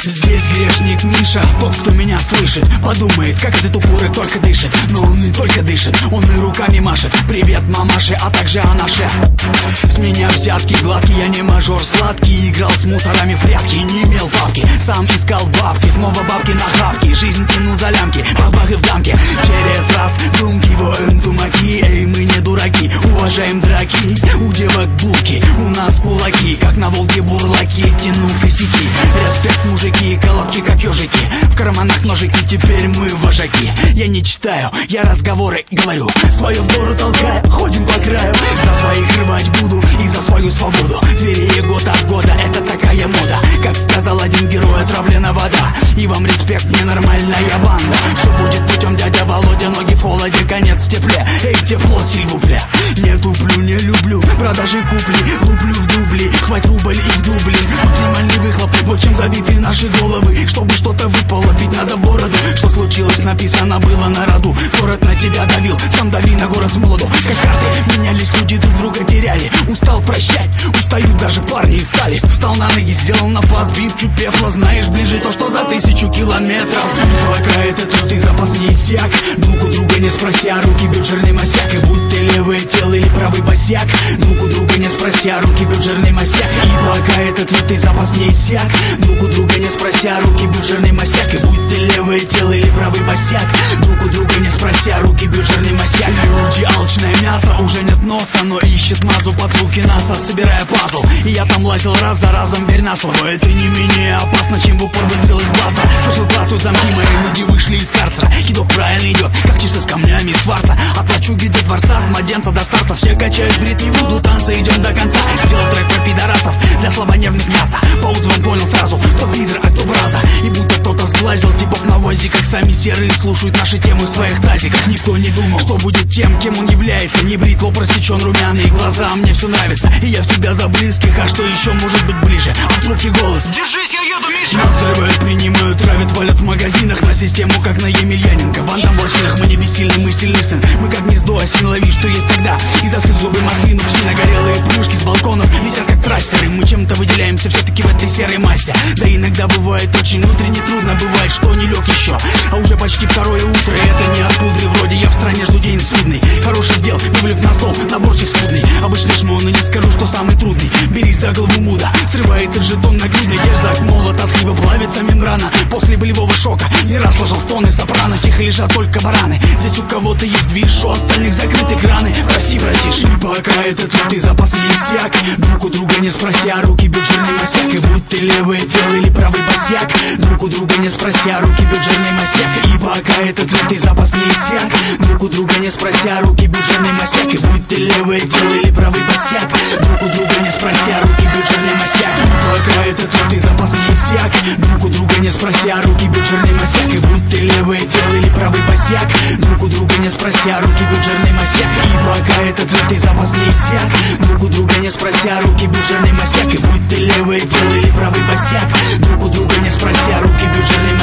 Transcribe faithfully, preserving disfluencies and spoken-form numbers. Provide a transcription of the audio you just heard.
Здесь грешник Миша, тот, кто меня слышит, подумает, как этот упоры только дышит. Но он не только дышит, он и руками машет. Привет, мамаши, а также анаше. С меня взятки гладкие, я не мажор сладкий. Играл с мусорами в прятки, не имел папки. Сам искал бабки, снова бабки на хапки. Жизнь тяну за лямки, бах-бах и в дамке. Через раз думки воем тумаки. Эй, мы не дураки, уважаем драки. У девок булки, у нас кулаки. Как на Волге бурлаки, тяну косяки. Респект, мужики, колобки как ежики. В карманах ножики, теперь мы вожаки. Я не читаю, я разговоры говорю. Свою в гору толкаю, ходим по краю. За своих рвать буду и за свою свободу. Зверее год от года, это такая мода. Как сказал один герой, отравлена вода. И вам респект, ненормальная банда. Все будет путем, дядя Володя, ноги в холоде, конец в тепле. Эй, тепло, сильвупля. Не туплю, не люблю, продажи купли. Луплю в дубли, хвать рубль и в дублин. Максимальный выхлоп, вот чем забиты наши головы. Чтобы что-то выпало, бить надо бороду. Что случилось, написано было на роду. Город на тебя давил, сам дави на город с молоду. Как карты менялись, люди друг друга теряли. Устал прощать, устают даже парни и стали. Встал на ноги, сделал напас, бивчу пепла. Знаешь, ближе то, что за тысячу километров. Пока этот лютый запас не иссяк. Друг у друга не спрося, руки бьют жирный масяк. И будь ты левое тело или правый босяк. Друг у друга не спрося, руки бьют жирный масяк. И пока этот лютый запас не иссяк. Друг у друга не спрося, руки бьют жирный масяк. И будь ты левое тело или правый босяк. Друг у друга не спрося, руки бьют жирный масяк. Люди алчное мясо, уже нет носа, но ищет мазу под звуки НАСА, собирая пазл. И я там лазил раз за разом, верь на слово. Это не менее опасно, чем в упор выстрел из бласта. Слышал клацают замки, мои люди вышли из карцера. Кидок правильно идет, как часы с камнями из кварца. От лачуги до дворца, от младенца до старта. Все качают брит, не буду танца, идем до конца. Сделал трек про пидорасов, для слабонервных мяса. По отзывам понял сразу, кто пидор, а кто браза. И будто кто-то сглазил типов на возе. Как сами серые слушают наши темы в своих тазиках. Никто не думал, что будет тем, кем он является. Не брит, лоб рассечен, румяные глаза, мне все нравится. И я всегда за близких, а что еще может быть ближе? А в трубке голос: держись, я еду, Миша! Нас взрывают, принимают, травят, валят в магазинах. На систему, как на Емельяненко. В антаморщинах мы не бессильны, мы сильный сын. Мы как гнездо, осин лови, что есть тогда. И засыв зубы маслину, псина горелые плюшки с балконов висят как трассеры. Мы чем-то выделяемся все-таки в этой серой массе. Да иногда бывает очень внутренне трудно. Бывает, что не лег еще, а уже почти второе утро. И это не от пудры, вроде я в стране жду день судный. Хороших дел, вывалив на стол, наборчик скудный. Обычный шмон, но не скажу, что самый трудный. Бери за голову муда, срывает этот жетон на грудный. Дерзак, молот, от хлеба плавится мембрана. После болевого шока не раз ложил стоны сопрано. Тихо лежат только бараны. Здесь у кого-то есть движ, у остальных закрыты краны. Прости, братиш, и пока этот лютый запас не иссяк. Друг у друга не спрося, руки бьют жирный масяк. И будь ты левое тело или правый босяк. Друг у друга не спрося, руки бьют жирный масяк. И пока этот лютый запас не иссяк. Друг у друга не спрося, руки бьют жирный масяк. И будь ты левое тело или правый босяк. Друг у друга не спрося, руки бьют жирный масяк. Пока этот лютый запас не иссяк. Друг у друга не спрося, руки бьют жирный масяк. И будь ты левое тело или правый босяк. Друг у друга не спрося, руки бьют жирный масяк. И пока этот лютый запас не иссяк. Друг у друга не спрося, руки бьют жирный масяк. И будь ты левое тело или правый босяк. Друг у друга не спрося, руки бьют жирный масяк.